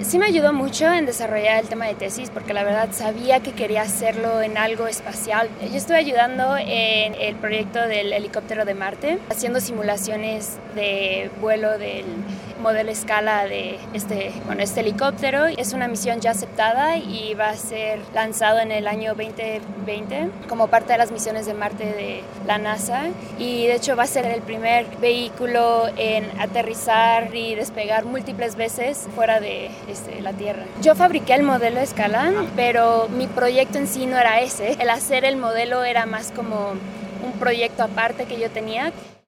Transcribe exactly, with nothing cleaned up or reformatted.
Sí me ayudó mucho en desarrollar el tema de tesis porque la verdad sabía que quería hacerlo en algo espacial. Yo estuve ayudando en el proyecto del helicóptero de Marte, haciendo simulaciones de vuelo del modelo escala de este, bueno, este helicóptero. Es una misión ya aceptada y va a ser lanzado en el año veinte veinte como parte de las misiones de Marte de la NASA, y de hecho va a ser el primer vehículo en aterrizar y despegar múltiples veces fuera de este, la Tierra. Yo fabriqué el modelo a escala, pero mi proyecto en sí no era ese. El hacer el modelo era más como un proyecto aparte que yo tenía.